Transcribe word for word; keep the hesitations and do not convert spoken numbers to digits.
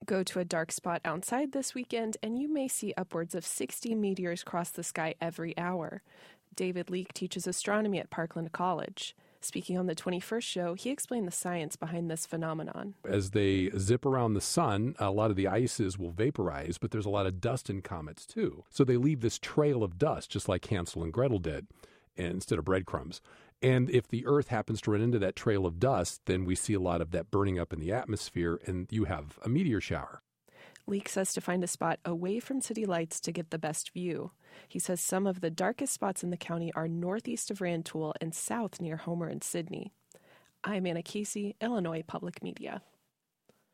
Go to a dark spot outside this weekend, and you may see upwards of sixty meteors cross the sky every hour. David Leake teaches astronomy at Parkland College. Speaking on the twenty-first show, he explained the science behind this phenomenon. As they zip around the sun, a lot of the ices will vaporize, but there's a lot of dust in comets too. So they leave this trail of dust, just like Hansel and Gretel did, instead of breadcrumbs. And if the Earth happens to run into that trail of dust, then we see a lot of that burning up in the atmosphere, and you have a meteor shower. Leake says to find a spot away from city lights to get the best view. He says some of the darkest spots in the county are northeast of Rantoul and south near Homer and Sydney. I'm Anna Casey, Illinois Public Media.